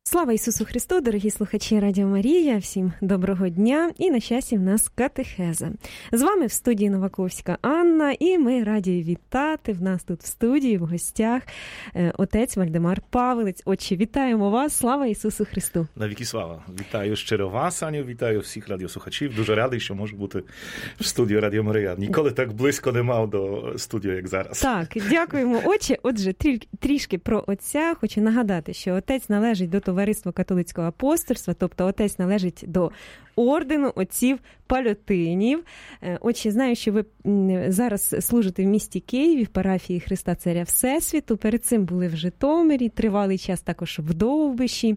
Слава Ісусу Христу, дорогі слухачі Радіо Марія, всім доброго дня і на щастя в нас катехеза. З вами в студії Новаковська Анна і ми раді вітати в нас тут в студії, в гостях отець Вальдемар Павелець. Отче, вітаємо вас, слава Ісусу Христу. Навіки слава. Вітаю щиро вас, Аню, вітаю всіх радіослухачів. Дуже радий, що можу бути в студії Радіо Марія. Ніколи так близько не мав до студії, як зараз. Так, дякуємо, отче. Отже, трішки про отця. Хочу нагадати, що отець належить до Товариства католицького апостольства, тобто отець належить до ордену отців Пальотинів. Отче, знаю, що ви зараз служите в місті Києві, в парафії Христа Царя Всесвіту. Перед цим були в Житомирі, тривалий час також в Довбищі.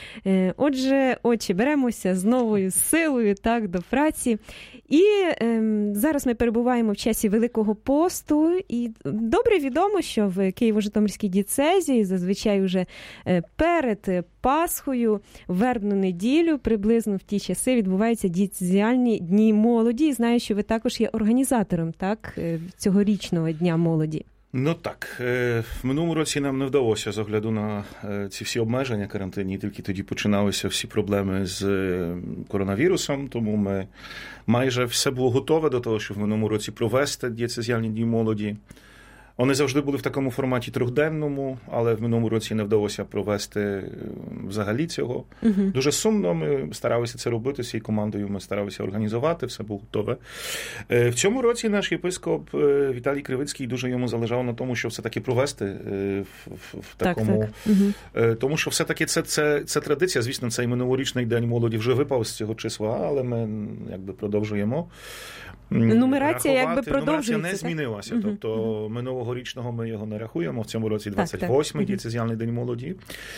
Отже, отче, беремося з новою силою так, до праці. І зараз ми перебуваємо в часі Великого посту. І добре відомо, що в Києво-Житомирській дієцезії зазвичай уже перед Пасхою, в вербну неділю, приблизно в ті часи, відбуваються дієцезіальні дні молоді. І знаю, що ви також є організатором так, цьогорічного Дня молоді. Ну так, в минулому році нам не вдалося з огляду на ці всі обмеження карантинні, тільки тоді починалися всі проблеми з коронавірусом, тому ми майже все було готове до того, щоб в минулому році провести дієцезіальні дні молоді. Вони завжди були в такому форматі трьохденному, але в минулому році не вдалося провести взагалі цього. Дуже сумно, ми старалися це робити, всією командою ми старалися організувати, все було готове. В цьому році наш єпископ Віталій Кривицький, дуже йому залежало на тому, що все-таки провести в такому... Так. Тому що все-таки це традиція, звісно, цей минулорічний День молоді вже випав з цього числа, але ми якби продовжуємо. Нумерація якби продовжується. Нумерація не змінилася, тобто минулогорічного ми його не рахуємо, в цьому році 28-й дієцезіальний день молоді.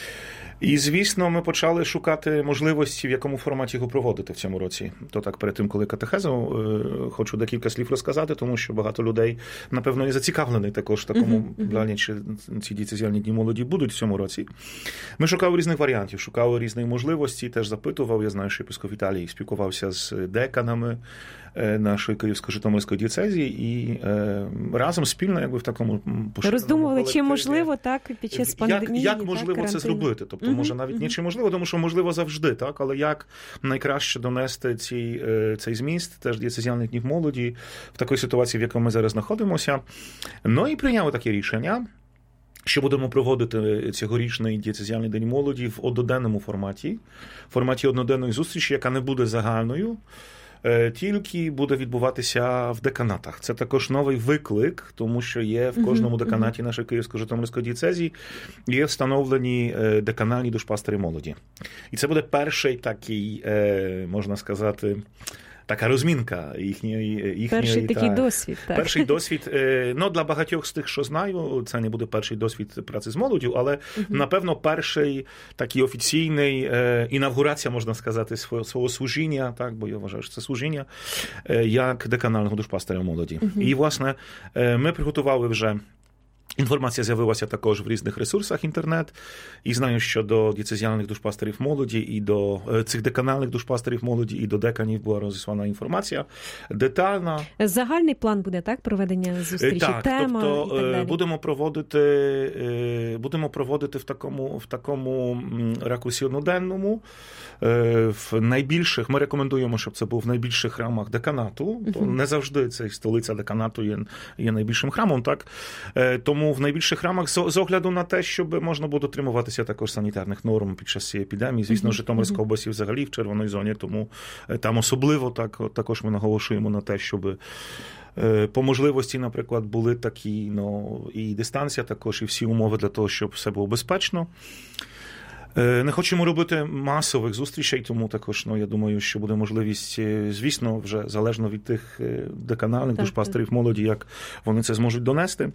І, звісно, ми почали шукати можливості, в якому форматі його проводити в цьому році. То так, перед тим, коли катехезу, хочу декілька слів розказати, тому що багато людей, напевно, і зацікавлені також в такому плані, чи ці дієцезіальні дні молоді будуть в цьому році. Ми шукали різних варіантів, шукали різних можливостей, теж запитував, я знаю, що єпископ Віталій спілкувався з деканами нашої Київсько-Житомирської дієцезії і разом спільно якби в такому роздумували, чи можливо так під час пандемії. Як можливо це зробити? Тобто, може навіть не чи можливо, тому що можливо завжди, так, але як найкраще донести цей зміст, теж дієцезіальних днів молоді в такій ситуації, в якій ми зараз знаходимося. Ну і прийняли таке рішення, що будемо проводити цьогорічний дієцезіальний день молоді в одноденному форматі одноденної зустрічі, яка не буде загальною, тільки буде відбуватися в деканатах. Це також новий виклик, тому що є в кожному деканаті нашої Київсько-Житомирської дієцезії є встановлені деканальні душпастери молоді. І це буде перший такий, можна сказати, така розмінка їхньої перший такий досвід. Так. Перший досвід, ну, для багатьох з тих, що знаю, це не буде перший досвід праці з молоддю, але, напевно, перший такий офіційний інавгурація, можна сказати, свого служіння, так, бо я вважаю, що це служіння, як деканального душпастера молоді. І, власне, ми приготували вже. Інформація з'явилася також в різних ресурсах інтернет, і знаю, що до дієцезіальних душпастерів молоді, і до цих деканальних душпастерів молоді, і до деканів була розіслана інформація детальна. Загальний план буде, так, проведення зустрічі, так, тема тобто, і так далі? Будемо проводити в такому ракурсі одноденному. В найбільших, ми рекомендуємо, щоб це був в найбільших храмах деканату, то не завжди ця столиця деканату є найбільшим храмом, так? Тому в найбільших храмах з огляду на те, щоб можна було дотримуватися також санітарних норм під час цієї епідемії. Звісно, Житомирська область взагалі в червоній зоні, тому там особливо також ми наголошуємо на те, щоб по можливості, наприклад, були такі, і дистанція також, і всі умови для того, щоб все було безпечно. Не хочемо робити масових зустрічей, тому також, я думаю, що буде можливість, звісно, вже залежно від тих деканальних душпастерів молоді, як вони це зможуть донести.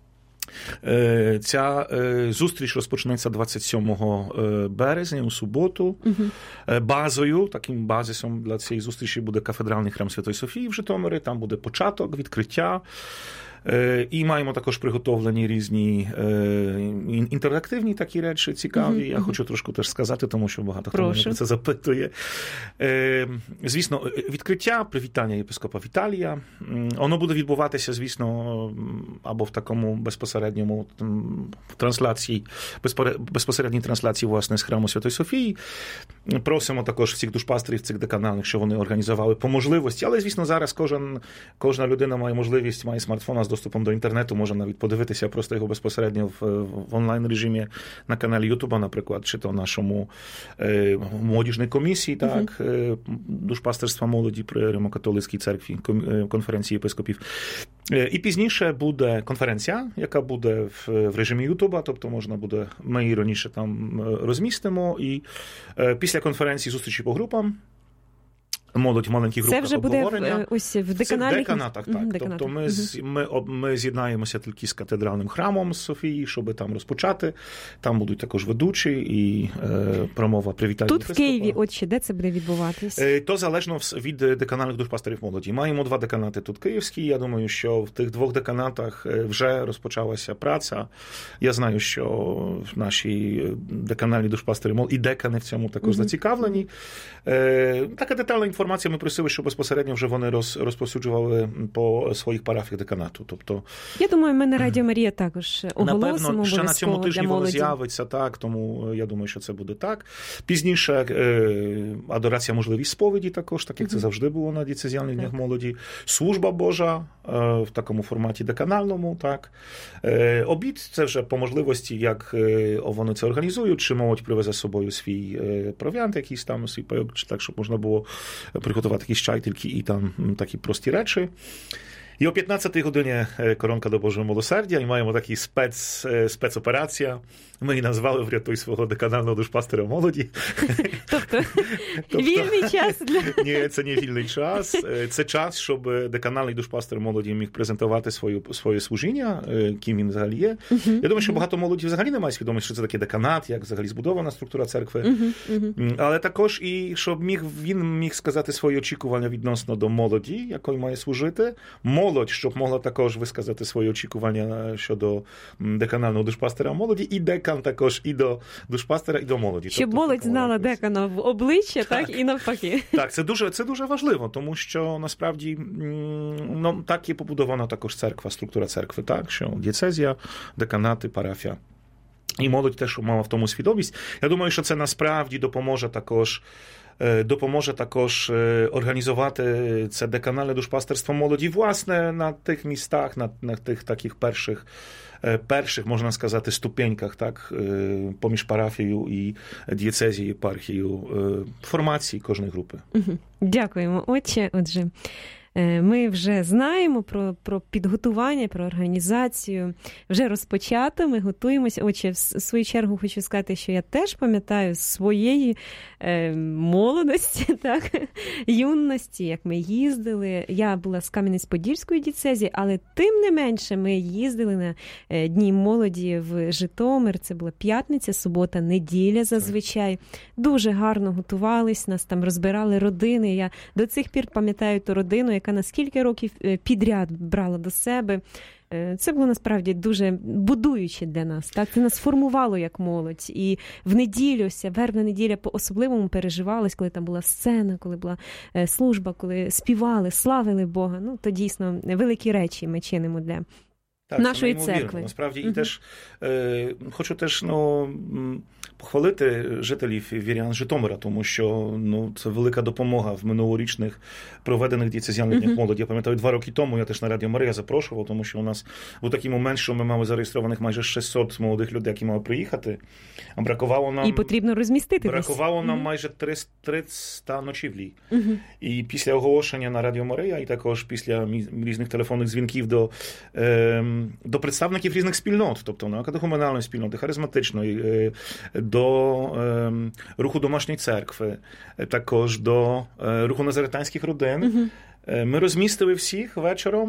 Ця зустріч розпочнеться 27 березня у суботу. Базою, таким базисом для цієї зустрічі буде кафедральний храм Святої Софії в Житомирі. Там буде початок, відкриття. І маємо також приготовлені різні інтерактивні такі речі цікаві. Я хочу трошки теж сказати, тому що багато хто мене про це запитує. Звісно, відкриття, привітання єпископа Віталія. Воно буде відбуватися, звісно, або в такому безпосередньому трансляції, безпосередній трансляції, власне, з храму Святої Софії. Просимо також всіх душпастерів цих деканальних, що вони організували по можливості. Але, звісно, зараз кожна людина має можливість, має смартфона з доступом до інтернету, може навіть подивитися просто його безпосередньо в онлайн-режимі на каналі Ютуба, наприклад, чи то в нашому молодіжній комісії, так, душпастерства молоді при Римо-католицькій церкві, конференції єпископів. І пізніше буде конференція, яка буде в режимі Ютуба, тобто можна буде, ми її раніше там розмістимо, і після конференції зустрічі по групам, молодь в маленьких групах обговорення. Це вже буде ось в деканальних... В деканатах, так. Тобто ми з'єднаємося тільки з катедральним храмом з Софії, щоб там розпочати. Там будуть також ведучі і промова привітання. Тут в Києві, отче, де це буде відбуватись? То залежно від деканальних душпастерів молоді. Маємо 2 деканати тут київські. Я думаю, що в тих 2 деканатах вже розпочалася праця. Я знаю, що наші деканальні душпастери молоді і декани в цьому також зацікавлені. Така детальна інформація. Ми просили, щоб безпосередньо вже вони розповсюджували по своїх парафіях деканату. Тобто, я думаю, ми на Радіо Марія також оголосимо напевно, ще на цьому тижні воно з'явиться, так, тому я думаю, що це буде так. Пізніше адорація можливість сповіді також, так як це завжди було на дієцезіальних днях молоді. Служба Божа в такому форматі деканальному, так. Обід – це вже по можливості, як вони це організують, чи молодь привезе з собою свій провіант, якийсь там, свій пайок, чи так, щоб можна було приготувати якісь чай тільки і там такі прості речі. І о 15-й годині коронка до Божого милосердя, і маємо такі спецоперація. Ми її назвали «Врятуй свого деканального душпастера молоді». Тобто вільний час для... Ні, це не вільний час. Це час, щоб деканальний душпастер молоді міг презентувати своє служіння, ким він взагалі є. Я думаю, що багато молоді взагалі не має свідомості, що це такий деканат, як взагалі збудована структура церкви. Але також і щоб він міг сказати свої очікування відносно до молоді, якою має служити. Молодь, щоб могла також висказати свої очікування щодо деканального душпастера молоді, і декан також і до душпастера, і до молоді. Щоб тобто, молодь знала декана в обличчя, так, і навпаки. Так, це дуже важливо, тому що насправді так є побудована також церква, структура церкви, так, що дієцезія, деканати, парафія. І молодь теж мала в тому свідомість. Я думаю, що це насправді допоможе також організувати це деканальне душпастерство молоді, власне, на тих містах, на тих таких перших, можна сказати, ступеньках, так, поміж парафією і дієцезією, єпархією, формації кожної групи. Дякуємо, отче. Отже, ми вже знаємо про підготування, про організацію. Вже розпочато, ми готуємося. Отже, в свою чергу хочу сказати, що я теж пам'ятаю своєї молодості, так, юності, як ми їздили. Я була з Кам'янець-Подільської дієцезії, але тим не менше ми їздили на Дні молоді в Житомир. Це була п'ятниця, субота, неділя зазвичай. Дуже гарно готувались, нас там розбирали родини. Я до цих пір пам'ятаю ту родину, яка на скільки років підряд брала до себе. Це було насправді дуже будуюче для нас. Так? Це нас формувало як молодь. І в неділю, вербна неділя по-особливому переживалась, коли там була сцена, коли була служба, коли співали, славили Бога. Ну, то дійсно великі речі ми чинимо для нашої церкви. Насправді, і теж хочу теж похвалити жителів вірян Житомира, тому що це велика допомога в минулорічних проведених дієцезіальних днях молоді. Я пам'ятаю, 2 роки тому я теж на Радіо Марія запрошував, тому що у нас був такий момент, що ми мали зареєстрованих майже 600 молодих людей, які мали приїхати. А бракувало нам... І потрібно розмістити. Бракувало нам майже 300 ночівлі. І після оголошення на Радіо Марія, і також після різних телефонних дзвінків до представників різних спільнот, тобто катехуменальної спільноти, харизматичної, до руху домашньої церкви, також до руху назаретанських родин. Ми розмістили всіх вечором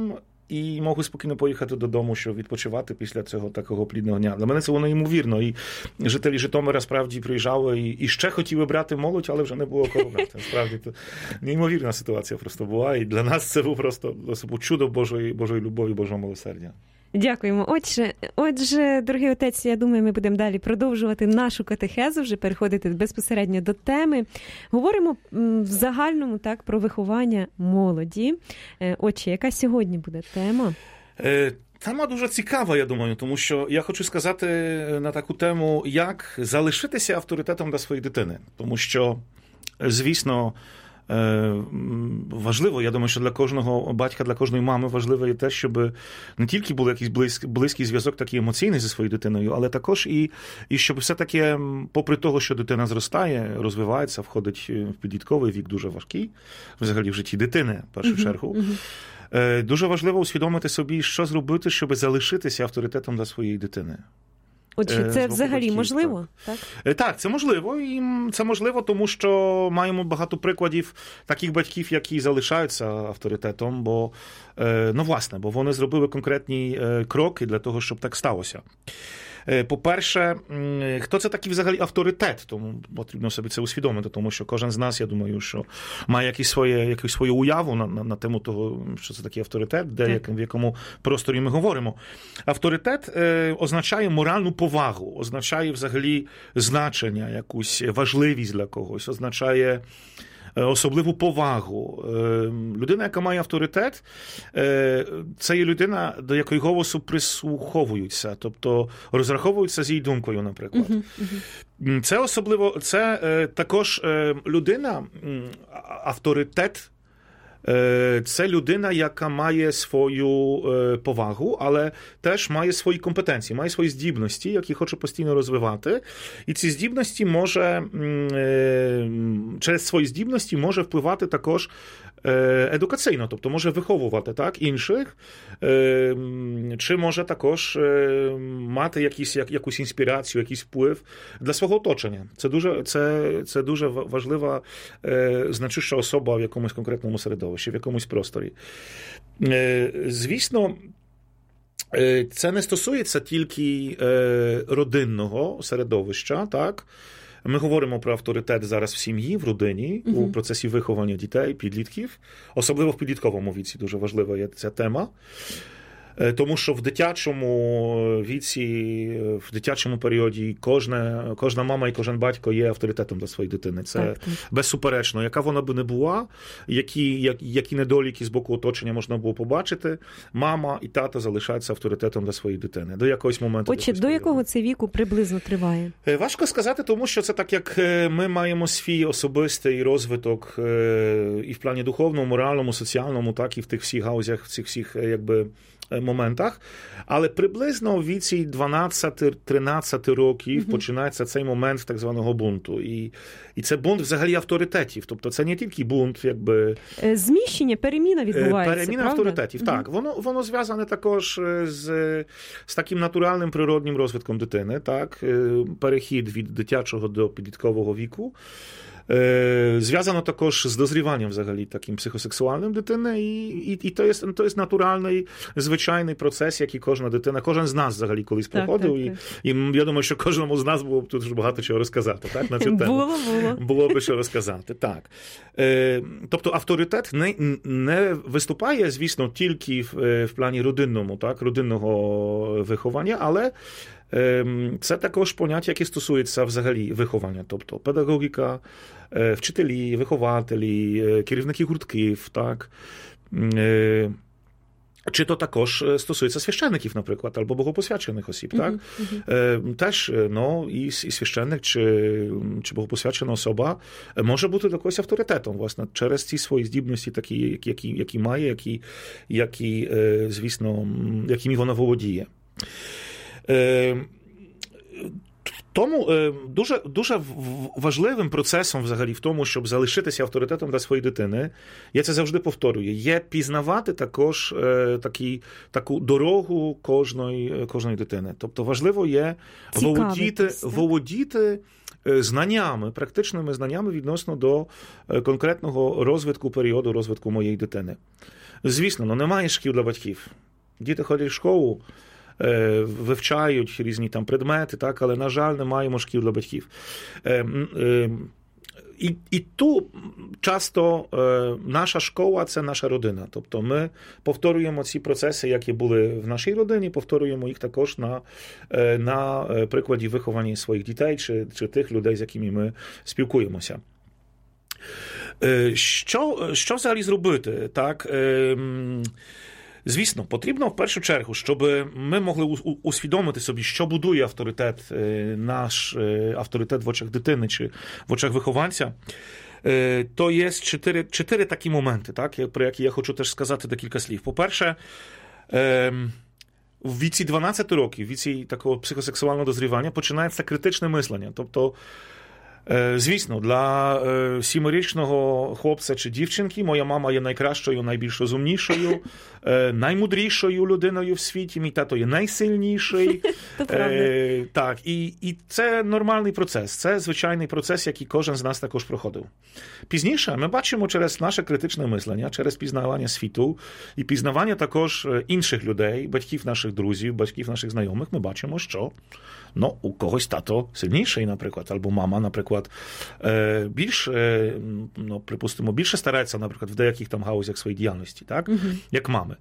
і можуть спокійно поїхати додому, щоб відпочивати після цього такого плідного дня. Для мене це воно неймовірно. І жителі Житомира справді приїжджали і ще хотіли брати молодь, але вже не було кого брати. Насправді, це неймовірна ситуація просто була. І для нас це був просто чудо Божої любові, Божого милосердя. Дякуємо. Отже, дорогий отець, я думаю, ми будемо далі продовжувати нашу катехезу, вже переходити безпосередньо до теми. Говоримо в загальному так про виховання молоді. Отче, яка сьогодні буде тема? Тема дуже цікава, я думаю, тому що я хочу сказати на таку тему, як залишитися авторитетом для своєї дитини. Тому що, звісно, важливо, я думаю, що для кожного батька, для кожної мами важливо є те, щоб не тільки був якийсь близький зв'язок такий емоційний зі своєю дитиною, але також і щоб все-таки, попри того, що дитина зростає, розвивається, входить в підлітковий вік, дуже важкий, взагалі в житті дитини, в першу чергу, дуже важливо усвідомити собі, що зробити, щоб залишитися авторитетом для своєї дитини. Отже, це взагалі можливо? Так, це можливо. І це можливо, тому що маємо багато прикладів таких батьків, які залишаються авторитетом, бо вони зробили конкретні кроки для того, щоб так сталося. По-перше, хто це такий взагалі авторитет? Тому потрібно собі це усвідомити, тому що кожен з нас, я думаю, що має якусь свою уяву на тему того, що це такий авторитет, в якому просторі ми говоримо. Авторитет означає моральну повагу, означає взагалі значення, якусь важливість для когось, означає особливу повагу. Людина, яка має авторитет, це є людина, до якої голосу прислуховуються, тобто розраховуються з її думкою, наприклад. Це також людина, авторитет, це людина, яка має свою повагу, але теж має свої компетенції, має свої здібності, які хоче постійно розвивати. І ці здібності через свої здібності може впливати також едукаційно, тобто може виховувати так, інших, чи може також мати якусь інспірацію, якийсь вплив для свого оточення. Це дуже важлива, значуща особа в якомусь конкретному середовищі, в якомусь просторі. Звісно, це не стосується тільки родинного середовища, так? Ми говоримо про авторитет зараз в сім'ї, в родині, у процесі виховання дітей, підлітків. Особливо в підлітковому віці дуже важлива є ця тема. Тому що в дитячому віці, в дитячому періоді кожна мама і кожен батько є авторитетом для своєї дитини. Це безсуперечно. Яка вона би не була, які недоліки з боку оточення можна було побачити, мама і тато залишаються авторитетом для своєї дитини. До якогось моменту. Отже, до якого це віку приблизно триває? Важко сказати, тому що це так, як ми маємо свій особистий розвиток і в плані духовному, моральному, соціальному, так і в тих всіх гаузях, в цих всіх, моментах, але приблизно в віці 12-13 років починається цей момент так званого бунту. І це бунт взагалі авторитетів. Тобто це не тільки бунт, зміщення, переміна відбувається, переміна правда? авторитетів, так. Воно зв'язане також з таким натуральним природнім розвитком дитини, так. Перехід від дитячого до підліткового віку. Зв'язано також з дозріванням взагалі таким психосексуальним дитини, і то є натуральний, звичайний процес, який кожна дитина, кожен з нас взагалі колись проходив, і я думаю, що кожному з нас було б тут багато чого розказати, так, на цю тему. Було б що розказати, так. Тобто авторитет не виступає, звісно, тільки в плані родинному, так, родинного виховання, але це також поняття, яке стосується взагалі виховання, тобто педагогіка, вчителі, вихователі, керівники гуртків, так. Чи то також стосується священників, наприклад, або богопосвячених осіб, так? Теж, і священник чи богопосвячена особа може бути для когось авторитетом, власне, через ці свої здібності, такі, які має, звісно, якими вона володіє. Тому дуже важливим процесом взагалі в тому, щоб залишитися авторитетом для своєї дитини, я це завжди повторюю, є пізнавати також таку дорогу кожної дитини. Тобто важливо є володіти знаннями, практичними знаннями відносно до конкретного періоду розвитку моєї дитини. Звісно, немає шкіл для батьків. Діти ходять в школу, вивчають різні там предмети, так, але, на жаль, не маємо шкіл для батьків. І тут часто наша школа – це наша родина. Тобто ми повторюємо ці процеси, які були в нашій родині, повторюємо їх також на прикладі виховання своїх дітей чи тих людей, з якими ми спілкуємося. Що взагалі зробити? Так? Звісно, потрібно в першу чергу, щоб ми могли усвідомити собі, що будує наш авторитет в очах дитини чи в очах вихованця. То є чотири такі моменти, так, про які я хочу теж сказати декілька слів. По-перше, в віці 12 років, в віці такого психосексуального дозрівання, починається критичне мислення. Тобто, звісно, для 7-річного хлопця чи дівчинки моя мама є найкращою, найбільш розумнішою, наймудрішою людиною в світі, мій тато є найсильніший. Так, і це нормальний процес, це звичайний процес, який кожен з нас також проходив. Пізніше ми бачимо через наше критичне мислення, через пізнавання світу і пізнавання також інших людей, батьків наших друзів, батьків наших знайомих, ми бачимо, що у когось тато сильніший, наприклад, або мама, наприклад, припустимо, більше старається, наприклад, в деяких там галузях своєї діяльності, так, як мами.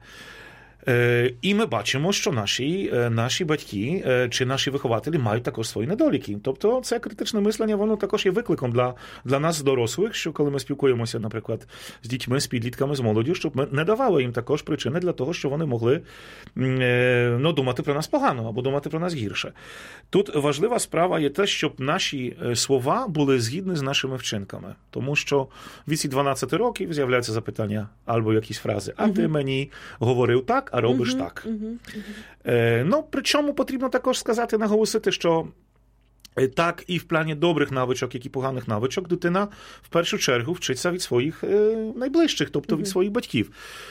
І ми бачимо, що наші батьки чи наші вихователі мають також свої недоліки. Тобто це критичне мислення, воно також є викликом для нас, дорослих, що коли ми спілкуємося, наприклад, з дітьми, з підлітками, з молоддю, щоб ми не давали їм також причини для того, що вони могли думати про нас погано або думати про нас гірше. Тут важлива справа є те, щоб наші слова були згідні з нашими вчинками. Тому що в віці 12 років з'являються запитання або якісь фрази, а ти мені говорив так, а робиш так. Причому потрібно також сказати, наголосити, що так і в плані добрих навичок, як і поганих навичок, дитина в першу чергу вчиться від своїх найближчих, тобто від своїх батьків.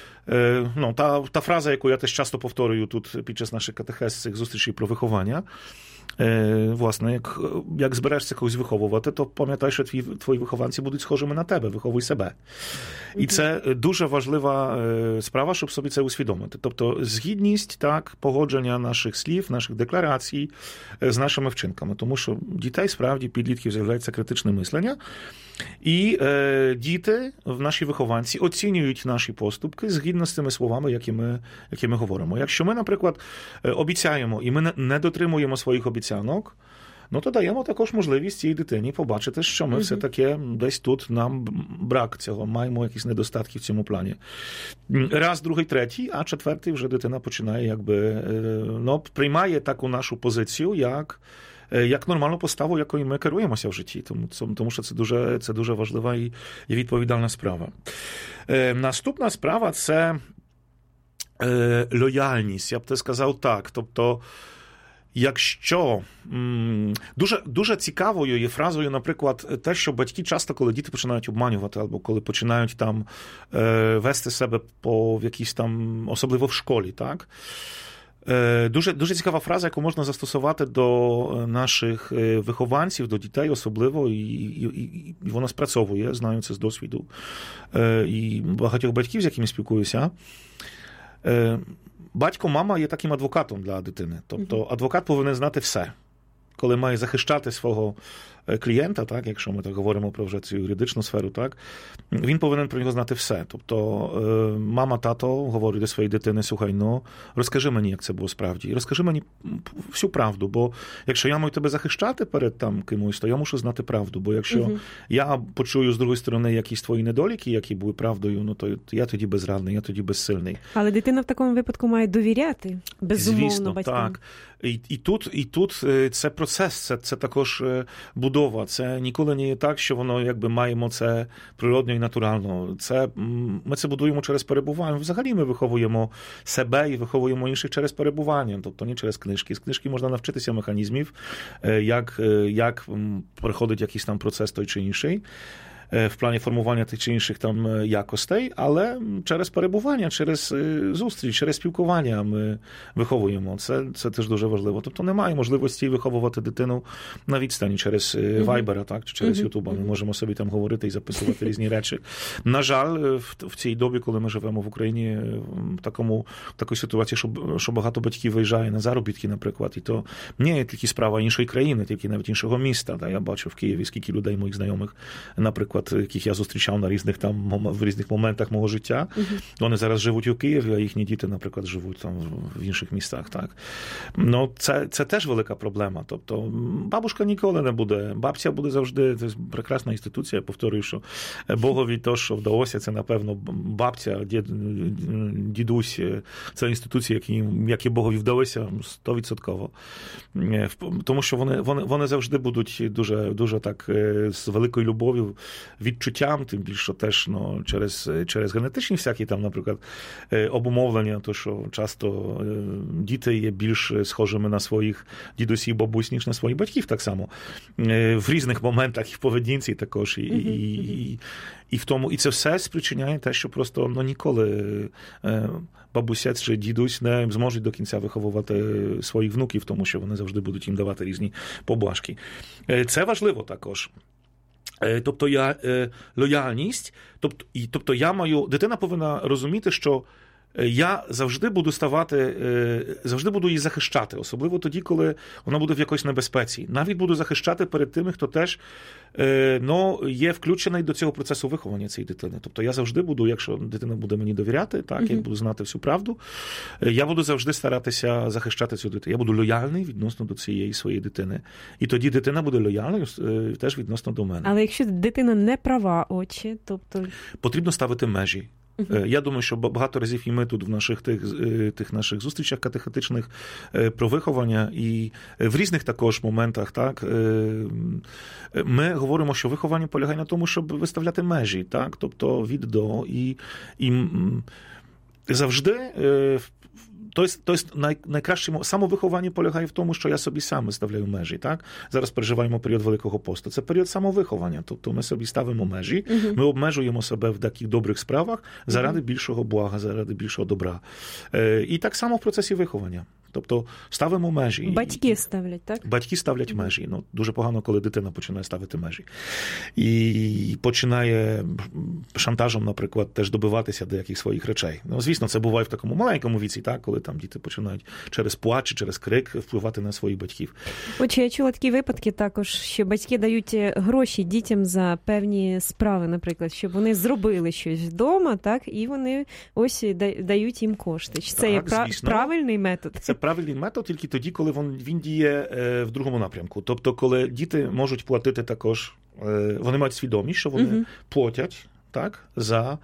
Та фраза, яку я теж часто повторюю тут під час наших катехез, цих зустрічей про виховання, власне, як зберешся когось виховувати, то пам'ятай, що твої вихованці будуть схожими на тебе, виховуй себе. І це дуже важлива справа, щоб собі це усвідомити. Тобто згідність, так, погодження наших слів, наших декларацій з нашими вчинками. Тому що дітей, справді, підлітків з'являється критичне мислення. І діти, наші вихованці, оцінюють наші поступки згідно з тими словами, які ми говоримо. Якщо ми, наприклад, обіцяємо і ми не дотримуємо своїх обіцянок, то даємо також можливість цій дитині побачити, що ми все-таки десь тут нам брак цього, маємо якісь недостатки в цьому плані. Раз, другий, третій, а четвертий вже дитина починає приймає таку нашу позицію, як нормальну поставу, якою ми керуємося в житті. Тому що це дуже важлива і відповідальна справа. Наступна справа – це лояльність. Я б це сказав так. Тобто, якщо дуже цікавою є фразою, наприклад, те, що батьки часто, коли діти починають обманювати, або коли починають там вести себе по якійсь там, особливо в школі, так? Дуже цікава фраза, яку можна застосувати до наших вихованців, до дітей особливо, і вона спрацьовує, знаю це з досвіду, і багатьох батьків, з якими спілкуюся. Батько, мама є таким адвокатом для дитини. Тобто адвокат повинен знати все. Коли має захищати свого клієнта, так, якщо ми так говоримо про вже цю юридичну сферу, так, він повинен про нього знати все. Тобто мама, тато говорить до своєї дитини: слухай, розкажи мені, як це було справді, і розкажи мені всю правду, бо якщо я маю тебе захищати перед там кимось, то я мушу знати правду, бо якщо я почую з другої сторони якісь твої недоліки, які були правдою, то я тоді безрадний, я тоді безсильний. Але дитина в такому випадку має довіряти, безумовно, батькам. Так. І тут це процес, це також будує будова. Це ніколи не є так, що воно якби маємо це природньо і натурально. Ми це будуємо через перебування. Взагалі ми виховуємо себе і виховуємо інших через перебування, тобто не через книжки. З книжки можна навчитися механізмів, як проходить якийсь там процес той чи інший в плані формування тих чи інших там якостей, але через перебування, через зустріч, через спілкування ми виховуємо. Це теж дуже важливо. Тобто немає можливості виховувати дитину на відстані через Вайбера, так, чи через Ютуба. Ми можемо собі там говорити і записувати різні речі. На жаль, в цій добі, коли ми живемо в Україні, в такій ситуації, що багато батьків виїжджає на заробітки, наприклад, і то не є тільки справа іншої країни, тільки навіть іншого міста. Я бачу в Києві, скільки людей, моїх знайомих, наприклад, яких я зустрічав в різних моментах мого життя. Вони зараз живуть у Києві, а їхні діти, наприклад, живуть там в інших містах. Так? Ну, це теж велика проблема. Тобто бабушка ніколи не буде, бабця буде завжди, це прекрасна інституція, я повторюю, що Богові то, що вдалося, це, напевно, бабця, дідусь, це інституції, які Богові вдалося 100%. Тому що вони завжди будуть дуже так з великою любов'ю, відчуттям, тим більше теж через генетичні всякі там, наприклад, обумовлення, то що часто діти є більш схожими на своїх дідусів, бабусь, ніж на своїх батьків так само. В різних моментах і в поведінці також, і в тому, і це все спричиняє те, що просто ніколи бабуся чи дідусь не зможуть до кінця виховувати своїх внуків, тому що вони завжди будуть їм давати різні поблажки. Це важливо також. Тобто лояльність, тобто дитина повинна розуміти, що я завжди буду її захищати, особливо тоді, коли вона буде в якоїсь небезпеці. Навіть буду захищати перед тими, хто теж є включений до цього процесу виховання цієї дитини. Тобто я завжди буду, якщо дитина буде мені довіряти, так, я буду знати всю правду, я буду завжди старатися захищати цю дитину. Я буду лояльний відносно до цієї своєї дитини. І тоді дитина буде лояльною теж відносно до мене. Але якщо дитина не права, тобто... Потрібно ставити межі. Я думаю, що багато разів і ми тут в наших тих наших зустрічах катехетичних про виховання і в різних також моментах, так, ми говоримо, що виховання полягає на тому, щоб виставляти межі, так, тобто від до і завжди найкраще самовиховання полягає в тому, що я собі сам виставляю межі. Так? Зараз переживаємо період Великого посту. Це період самовиховання. Тобто ми собі ставимо межі, ми обмежуємо себе в таких добрих справах заради більшого блага, заради більшого добра. І так само в процесі виховання. Тобто ставимо межі. Батьки ставлять, так? Батьки ставлять межі. Ну, дуже погано, коли дитина починає ставити межі. І починає шантажем, наприклад, теж добиватися деяких своїх речей. Ну, звісно, це буває в такому маленькому віці, так, коли там діти починають через плач, через крик впливати на своїх батьків. Отже, я чула такі випадки також, що батьки дають гроші дітям за певні справи, наприклад, щоб вони зробили щось вдома, так, і вони ось дають їм кошти. Чи це є правильний метод? Це правильний метод тільки тоді, коли він діє в другому напрямку. Тобто, коли діти можуть платити також, вони мають свідомість, що вони платять, так, за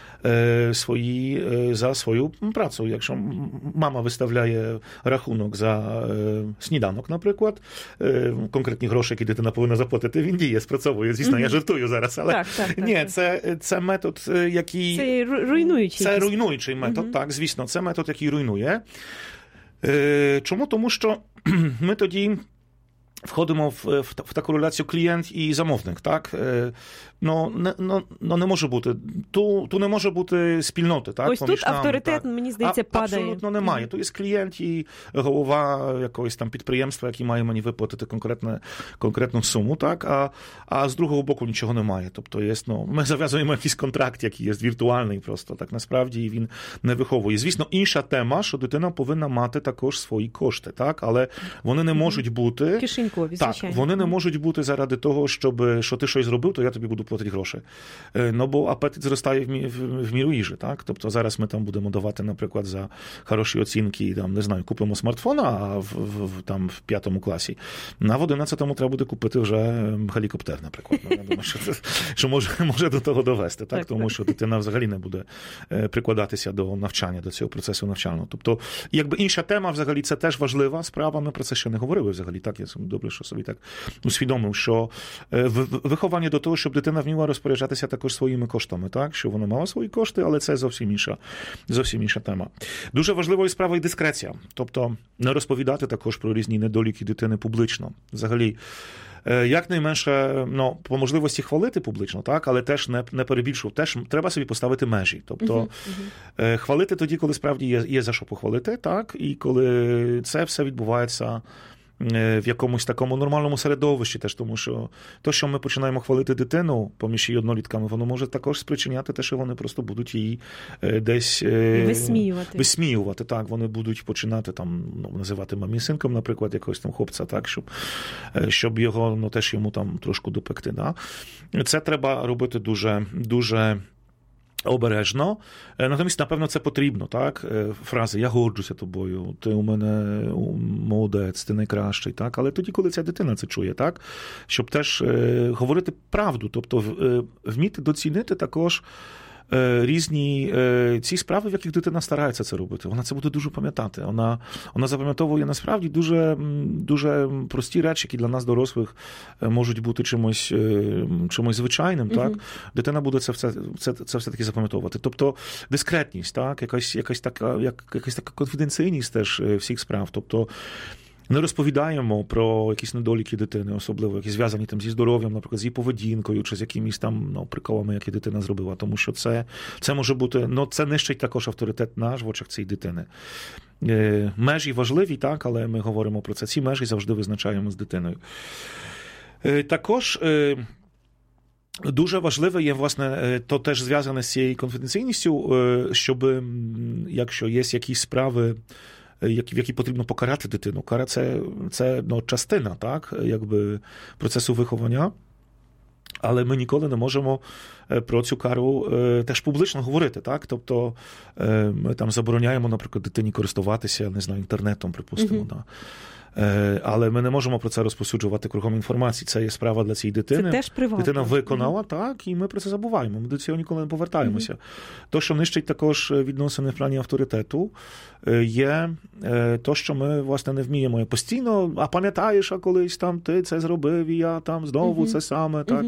свою працю. Якщо мама виставляє рахунок за сніданок, наприклад, конкретні гроші, які дитина повинна заплатити, він діє, спрацьовує. Звісно, я жартую зараз, але ні, це метод, який... Це руйнуючий. Це руйнуючий метод, так, звісно, це метод, який руйнує. Чому? Тому що ми тоді входимо в таку реляцію клієнт і замовник, так? Не може бути. Ту не може бути спільноти, так? Ось тут авторитет, мені здається, падає. Абсолютно немає. То є клієнт і голова якогось там підприємства, який має мені виплатити конкретну суму, так? А з другого боку нічого немає. Тобто є, ми зав'язуємо якийсь контракт, який є віртуальний просто, так? Насправді він не виховує. Звісно, інша тема, що дитина повинна мати також свої кошти, так? Але вони не можуть бути... Кишенькові, звичайно. Так, вони не можуть бути заради того, що ти щось зробив, то я тобі буду платити гроші. Бо апетит зростає в міру їжі, так? Тобто зараз ми там будемо давати, наприклад, за хороші оцінки, там, не знаю, купимо смартфона, а в 5 класі. А в 11-му треба буде купити вже гелікоптер, наприклад. Я думаю, що може до того довести, так? Тому що дитина взагалі не буде прикладатися до навчання, до цього процесу навчального. Тобто, якби інша тема, взагалі, це теж важлива справа, ми про це ще не говорили взагалі, так? Я добре, що собі так усвідомив, що виховання до того, щоб дитина вміла розпоряджатися також своїми коштами, так? Що вона мала свої кошти, але це зовсім інша тема. Дуже важливою справою дискреція, тобто не розповідати також про різні недоліки дитини публічно. Взагалі, якнайменше, по можливості хвалити публічно, так, але теж не перебільшувати. Теж треба собі поставити межі. Тобто хвалити тоді, коли справді є за що похвалити, так, і коли це все відбувається в якомусь такому нормальному середовищі теж, тому що то, що ми починаємо хвалити дитину поміж її однолітками, воно може також спричиняти те, що вони просто будуть її десь висміювати. Так, вони будуть починати там, називати мамі-синком, наприклад, якогось там хлопця, так, щоб його, теж йому там трошки допекти. Да? Це треба робити дуже, дуже обережно. Натомість, напевно, це потрібно, так? Фрази «я горджуся тобою», «ти у мене молодець», «ти найкращий», так? Але тоді, коли ця дитина це чує, так? Щоб теж говорити правду, тобто вміти доцінити також різні ці справи, в яких дитина старається це робити. Вона це буде дуже пам'ятати. Вона запам'ятовує насправді дуже, дуже прості речі, які для нас, дорослих, можуть бути чимось звичайним. Так? Дитина буде це все-таки запам'ятовувати. Тобто дискретність, так? якась така конфіденційність теж всіх справ. Тобто не розповідаємо про якісь недоліки дитини, особливо, які зв'язані там зі здоров'ям, наприклад, з її поведінкою, чи з якимись там приколами, які дитина зробила. Тому що це може бути, це нищить також авторитет наш в очах цієї дитини. Межі важливі, так, але ми говоримо про це. Ці межі завжди визначаємо з дитиною. Також дуже важливе є, власне, то теж зв'язане з цією конфіденційністю, щоб, якщо є якісь справи, в які потрібно покарати дитину. Кара – це частина, так, якби процесу виховання, але ми ніколи не можемо про цю кару теж публічно говорити, так? Тобто ми там забороняємо, наприклад, дитині користуватися, не знаю, інтернетом, припустимо, да. Але ми не можемо про це розповсюджувати кругом інформації. Це є справа для цієї дитини. Це теж приватно. Дитина виконала, так, і ми про це забуваємо. Ми до цього ніколи не повертаємося. То, що нищить також відносини в плані авторитету, є то, що ми, власне, не вміємо постійно, а пам'ятаєш, а колись там ти це зробив, і я там знову це саме, так.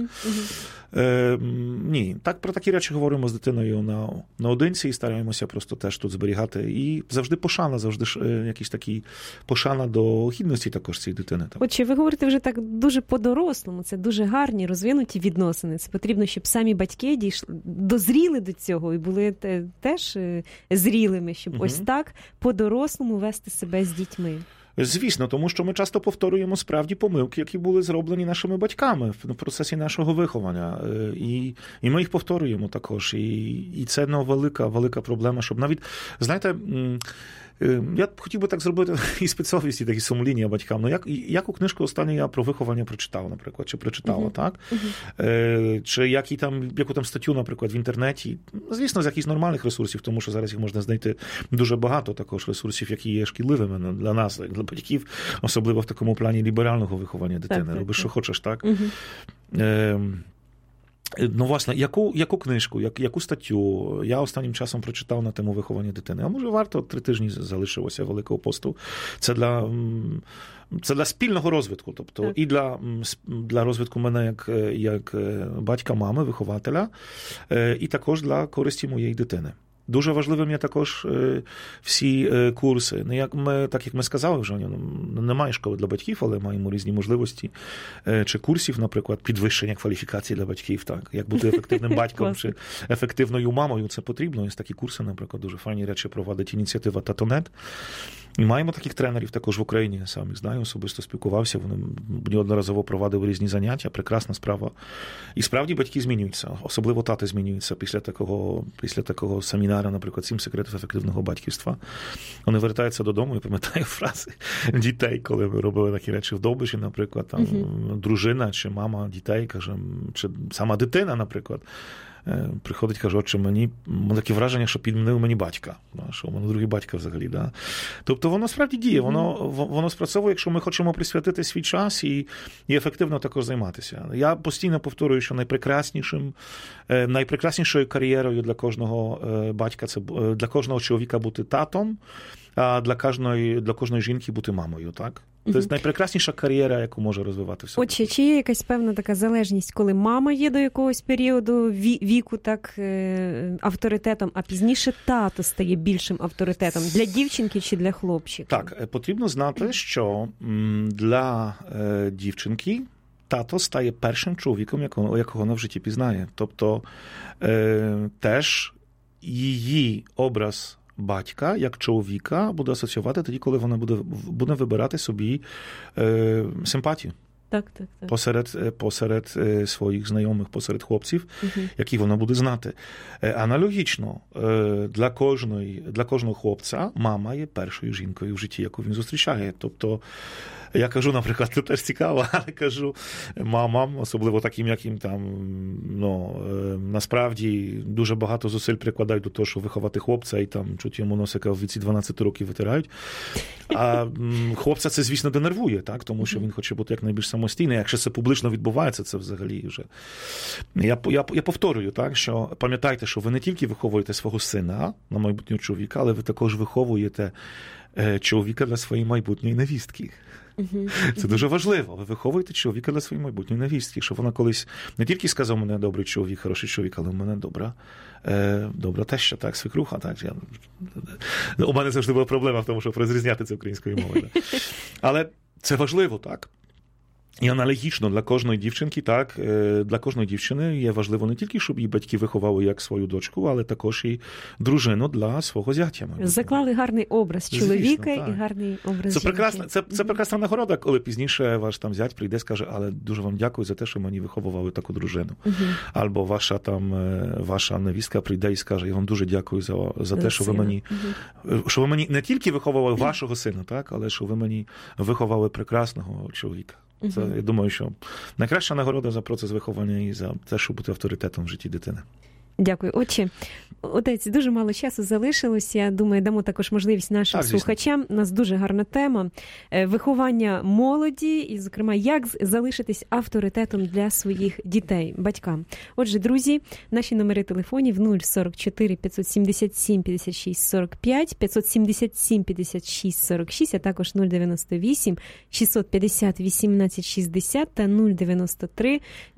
Ні, так про такі речі говоримо з дитиною наодинці і стараємося просто теж тут зберігати. І завжди пошана, завжди якісь такі пошана до гідності також цієї дитини. Так. Отже, ви говорите вже так дуже по-дорослому, це дуже гарні, розвинуті відносини. Це потрібно, щоб самі батьки дозріли до цього і були теж зрілими, щоб ось так по-дорослому вести себе з дітьми. Звісно, тому що ми часто повторюємо справді помилки, які були зроблені нашими батьками в процесі нашого виховання. І ми їх повторюємо також. І це велика проблема, щоб навіть, знаєте, я хотів би так зробити і спецофісі, такі сумління батькам. Яку книжку останню я про виховання прочитав, наприклад, чи прочитала, так? Чи яку там статтю, наприклад, в інтернеті. Звісно, з якихось нормальних ресурсів, тому що зараз їх можна знайти дуже багато також ресурсів, які є шкідливими для нас, для батьків, особливо в такому плані ліберального виховання дитини. Так. Робиш, що хочеш, так? Власне, яку книжку, яку статтю я останнім часом прочитав на тему виховання дитини? А може варто, 3 тижні залишилося Великого посту. Це для спільного розвитку, тобто так. І для розвитку мене як батька, мами, вихователя, і також для користі моєї дитини. Дуже важливим є також всі курси. Так як ми сказали вже, немає школи для батьків, але маємо різні можливості. Чи курсів, наприклад, підвищення кваліфікації для батьків, так, як бути ефективним батьком чи ефективною мамою, це потрібно. Є такі курси, наприклад, дуже файні речі проводить ініціатива Татонет. І маємо таких тренерів також в Україні, я сам їх знаю, особисто спілкувався, вони неодноразово провадили різні заняття, прекрасна справа. І справді батьки змінюються, особливо тати змінюються після такого семінару, наприклад, 7 секретів ефективного батьківства. Вони вертаються додому, і пам'ятаю фрази дітей, коли ми робили такі речі в Довбиші, наприклад, там дружина чи мама дітей, каже, чи сама дитина, наприклад, приходить, каже, отче, мені таке враження, що підмінив мені батька, що у мене другий батька взагалі. Да? Тобто воно справді діє, воно спрацьовує, якщо ми хочемо присвятити свій час і ефективно також займатися. Я постійно повторюю, що найпрекраснішою кар'єрою для кожного батька, це для кожного чоловіка бути татом, а для кожної жінки бути мамою, так? Це найпрекрасніша кар'єра, яку може розвивати все. Отже, чи є якась певна така залежність, коли мама є до якогось періоду віку так авторитетом, а пізніше тато стає більшим авторитетом для дівчинки чи для хлопчика? Так, потрібно знати, що для дівчинки тато стає першим чоловіком, якого вона в житті пізнає. Тобто теж її образ батька, як чоловіка, буде асоціювати тоді, коли вона буде вибирати собі симпатію. Так. Посеред своїх знайомих, посеред хлопців, які вона буде знати. Аналогічно, для кожного хлопця мама є першою жінкою в житті, яку він зустрічає. Тобто, я кажу, наприклад, це теж цікаво, але кажу мамам, особливо таким, яким там, насправді дуже багато зусиль прикладають до того, щоб виховати хлопця, і там чуть йому носика в віці 12 років витирають. А хлопця це, звісно, денервує, так? Тому що він хоче бути якнайбільш самостійний. Якщо це публічно відбувається, це взагалі вже... Я повторюю, так, що пам'ятайте, що ви не тільки виховуєте свого сина на майбутнього чоловіка, але ви також виховуєте чоловіка для своєї майбутньої невістки. Це дуже важливо. Ви виховуєте чоловіка для своєї майбутньої невістки, щоб вона колись не тільки сказала, у мене добрий чоловік, хороший чоловік, але у мене добра теща, так, свекруха. Так. У мене завжди була проблема в тому, щоб розрізняти це українською мовою. Але це важливо, так. І аналогічно для кожної дівчинки, так, для кожної дівчини є важливо не тільки, щоб її батьки виховали як свою дочку, але також і дружину для свого зятя. Заклали гарний образ чоловіка і гарний образ жінки. Це прекрасна нагорода, коли пізніше ваш там зять прийде і скаже, але дуже вам дякую за те, що мені виховували таку дружину. Або ваша невістка прийде і скаже, я вам дуже дякую за те, що ви мені не тільки виховували вашого сина, так, але що ви мені виховали прекрасного чоловіка. Це, я думаю, що найкраща нагорода за процес виховання і за те, щоб бути авторитетом в житті дитини. Дякую. Отець, дуже мало часу залишилось. Я думаю, дамо також можливість нашим слухачам. У нас дуже гарна тема. Виховання молоді і, зокрема, як залишитись авторитетом для своїх дітей, батькам. Отже, друзі, наші номери телефонів 044 577 56 45, 577 56 46, а також 098 650 18 60 та 093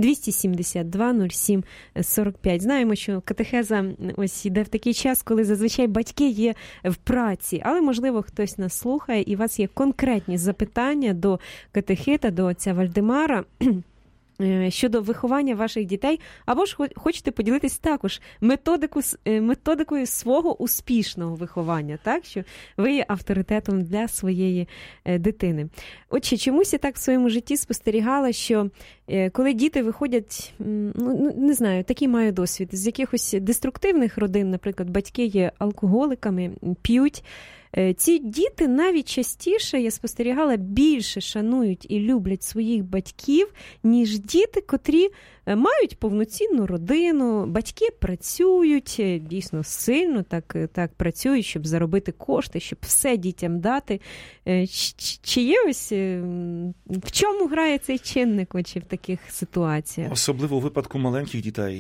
272 07 45. Знаємо, що катехеза ось йде в такий час, коли зазвичай батьки є в праці, але, можливо, хтось нас слухає, і у вас є конкретні запитання до катехета, до отця Вальдемара щодо виховання ваших дітей, або ж хочете поділитись також методикою свого успішного виховання, так, що ви є авторитетом для своєї дитини. Отже, чомусь я так в своєму житті спостерігала, що коли діти виходять, не знаю, такий маю досвід, з якихось деструктивних родин, наприклад, батьки є алкоголиками, п'ють, ці діти навіть частіше, я спостерігала, більше шанують і люблять своїх батьків, ніж діти, котрі мають повноцінну родину, батьки працюють, дійсно сильно так працюють, щоб заробити кошти, щоб все дітям дати. Чи є ось, в чому грає цей чинник в таких ситуаціях? Особливо у випадку маленьких дітей.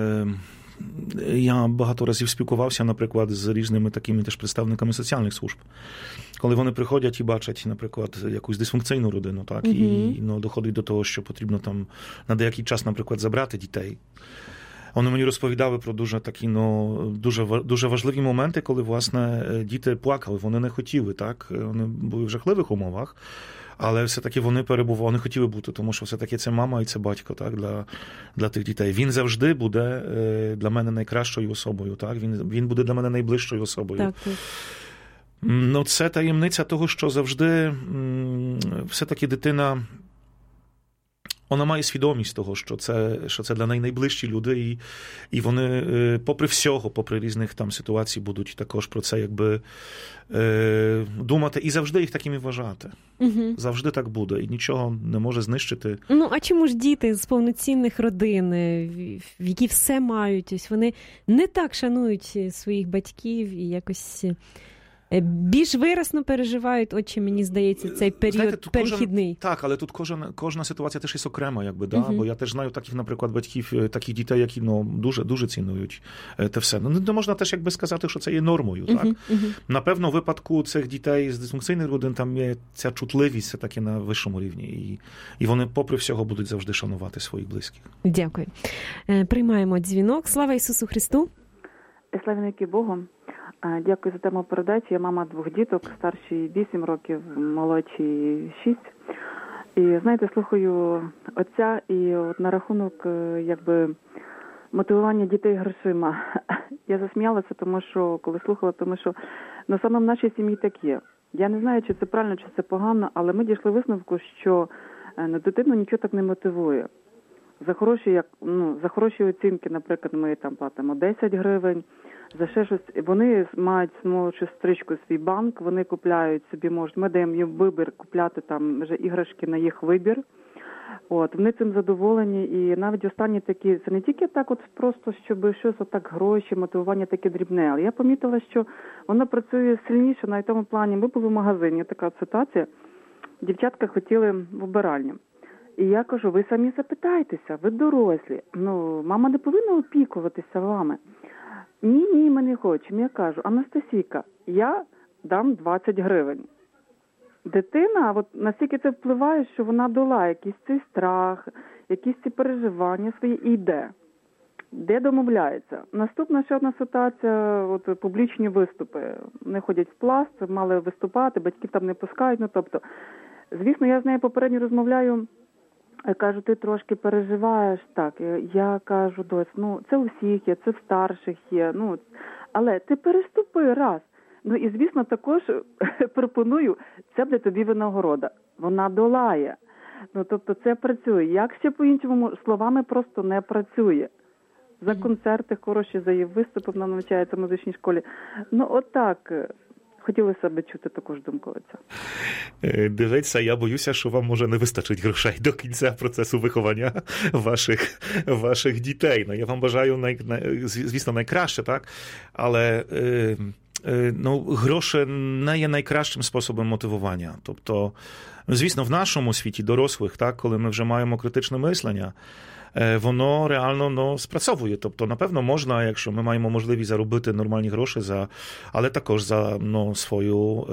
Я багато разів спілкувався, наприклад, з різними такими теж представниками соціальних служб. Коли вони приходять і бачать, наприклад, якусь дисфункційну родину, так, і доходить до того, що потрібно там на деякий час, наприклад, забрати дітей. Вони мені розповідали про дуже такі, дуже важливі моменти, коли, власне, діти плакали, вони не хотіли, так, вони були в жахливих умовах. Але все-таки вони хотіли бути, тому що все-таки це мама і це батько, так, для тих дітей. Він завжди буде для мене найкращою особою, так, він буде для мене найближчою особою. Так. Це таємниця того, що завжди все-таки дитина, вона має свідомість того, що це для неї найближчі люди, і вони, попри всього, попри різних там ситуацій, будуть також про це якби думати і завжди їх такими вважати. Завжди так буде, і нічого не може знищити. А чому ж діти з повноцінних родин, в які все мають, ось вони не так шанують своїх батьків і якось більш виразно переживають, отче, мені здається, цей період перехідний. Так, але тут кожна ситуація теж є окрема, якби, да? Бо я теж знаю таких, наприклад, батьків, таких дітей, які дуже цінують те все. Не можна теж якби сказати, що це є нормою. Так? Напевно, в випадку цих дітей з дисфункційних родин там є ця чутливість все таки на вищому рівні. І вони, попри всього, будуть завжди шанувати своїх близьких. Дякую. Приймаємо дзвінок. Слава Ісусу Христу! Слава навіки Богу. Дякую за тему передачі. Я мама 2 діток, старшій 8 років, молодшій 6. І, знаєте, слухаю отця і от на рахунок, якби, мотивування дітей грошима. Я засміялася, тому що, коли слухала, тому що, саме в нашій сім'ї так є. Я не знаю, чи це правильно, чи це погано, але ми дійшли висновку, що дитину нічого так не мотивує. За хороші оцінки, наприклад, ми там платимо 10 гривень, за ще щось. Вони мають молодшу стрічку свій банк, вони купляють собі, ми даємо їм вибір купляти там вже іграшки на їх вибір. Вони цим задоволені, і навіть останні такі, це не тільки так от просто, щоб щось отак гроші, мотивування таке дрібне, але я помітила, що воно працює сильніше на тому плані. Ми були в магазині, така ситуація, дівчатка хотіли в убиральню. І я кажу, ви самі запитайтеся, ви дорослі, мама не повинна опікуватися вами. Ні, ми не хочемо. Я кажу, Анастасійка, я дам 20 гривень. Дитина, от настільки це впливає, що вона долає якийсь цей страх, якісь ці переживання свої і йде. Де домовляється. Наступна ще одна ситуація, публічні виступи. Вони ходять в пласт, мали виступати, батьків там не пускають. Звісно, я з нею попередньо розмовляю, кажу, ти трошки переживаєш, так. Я кажу, доць, це у всіх є, це в старших є, але ти переступи раз. І, звісно, також пропоную, це буде тобі винагорода. Вона долає. Тобто це працює. Як ще по-іншому, словами просто не працює. За концерти хороші, за її виступи, вона навчається в музичній школі. Отак. Хотілося б чути також думку отця. Дивіться, я боюся, що вам може не вистачить грошей до кінця процесу виховання ваших дітей. Я вам бажаю, звісно, найкраще, так? Але гроші не є найкращим способом мотивування. Тобто, звісно, в нашому світі дорослих, так, коли ми вже маємо критичне мислення, воно реально спрацьовує. Тобто, напевно, можна, якщо ми маємо можливість заробити нормальні гроші, але також за свою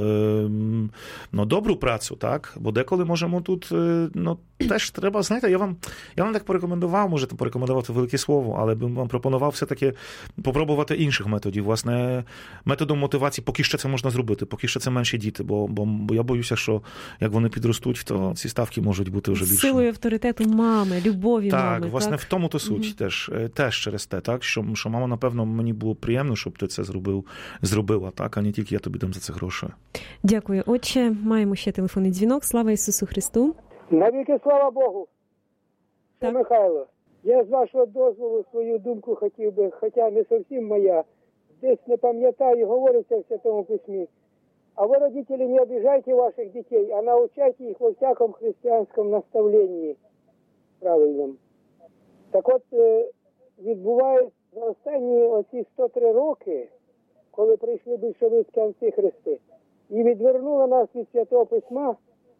добру працю, так? Бо деколи можемо тут, теж треба, знаєте, я вам так порекомендував, можете порекомендувати велике слово, але б вам пропонував все-таки попробувати інших методів. Власне, методом мотивації, поки що це можна зробити, поки що це менші діти, бо я боюся, що як вони підростуть, то ці ставки можуть бути вже більшими. Силою авторитету мами, любові мами. Так, власне, в тому то суть теж через те, так, що мама, напевно, мені було приємно, щоб ти це зробила, так, а не тільки я тобі дам за це гроші. Дякую. Отче, маємо ще телефонний дзвінок. Слава Ісусу Христу. Навіки слава Богу. Так. Михайло, я з вашого дозволу свою думку хотів би, хоча не зовсім моя, десь не пам'ятаю, говориться в Святому Письмі. А вы, родители, не обижайте ваших детей, а научайте их во всяком христианском наставлении правильном. Так от, відбувається за останні оці 103 роки, коли прийшли більшовицькі антихристи, і відвернули нас від Святого Письма,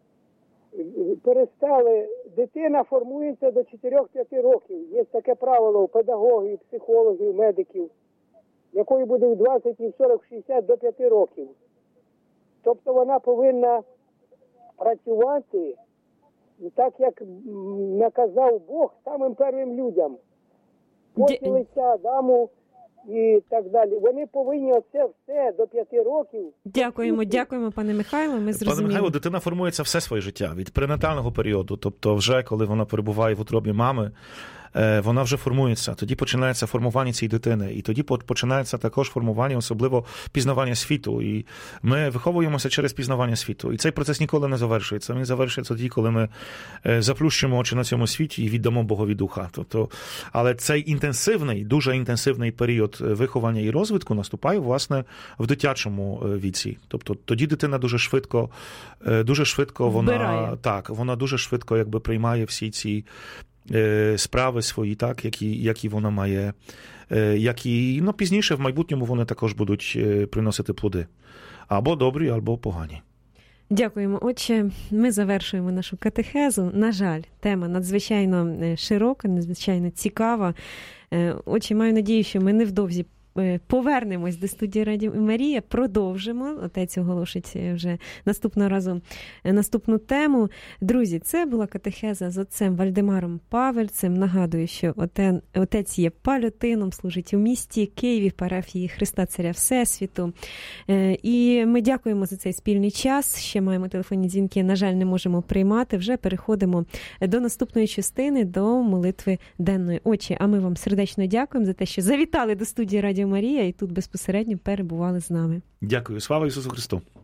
перестали, дитина формується до 4-5 років. Є таке правило у педагогів, психологів, медиків, якої буде в 20, і в 40, в 60 до 5 років. Тобто вона повинна працювати так, як наказав Бог самим первим людям. Поділиться Адаму і так далі. Вони повинні оце все до 5 років. Дякуємо, пане Михайло, ми зрозуміли. Пане Михайло, дитина формується все своє життя, від пренатального періоду, тобто вже коли вона перебуває в утробі мами, вона вже формується, тоді починається формування цієї дитини, і тоді починається також формування, особливо пізнавання світу, і ми виховуємося через пізнавання світу, і цей процес ніколи не завершується, він завершується тоді, коли ми заплющимо очі на цьому світі і віддамо Богові духа. Тобто, але цей інтенсивний, дуже інтенсивний період виховання і розвитку наступає, власне, в дитячому віці. Тобто, тоді дитина дуже швидко вона дуже швидко якби приймає всі ці справи свої, так, які вона має, які пізніше в майбутньому вони також будуть приносити плоди. або добрі, або погані. Дякуємо, отче. Ми завершуємо нашу катехезу. На жаль, тема надзвичайно широка, надзвичайно цікава. Отче, маю надію, що ми невдовзі повернемось до студії Радіо Марія, продовжимо. Отець оголошить вже наступного разу наступну тему. Друзі, це була катехеза з отцем Вальдемаром Павельцем. Нагадую, що отець є пальотином, служить у місті Києві, парафії Христа Царя Всесвіту. І ми дякуємо за цей спільний час. Ще маємо телефонні дзвінки, на жаль, не можемо приймати. Вже переходимо до наступної частини, до молитви денної. Отче, а ми вам сердечно дякуємо за те, що завітали до студії Радіо Марія і тут безпосередньо перебували з нами. Дякую. Слава Ісусу Христу!